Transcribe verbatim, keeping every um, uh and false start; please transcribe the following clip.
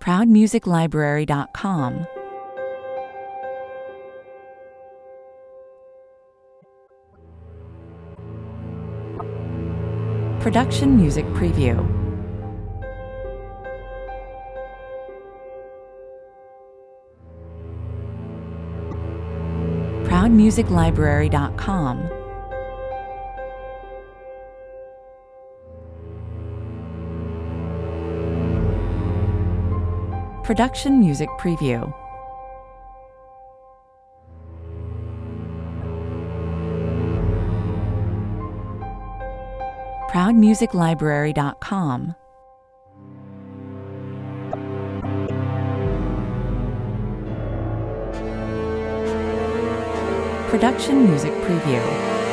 proud music library dot com. Production Music Preview. proud music library dot com. Production Music Preview. proud music library dot com. Production Music Preview.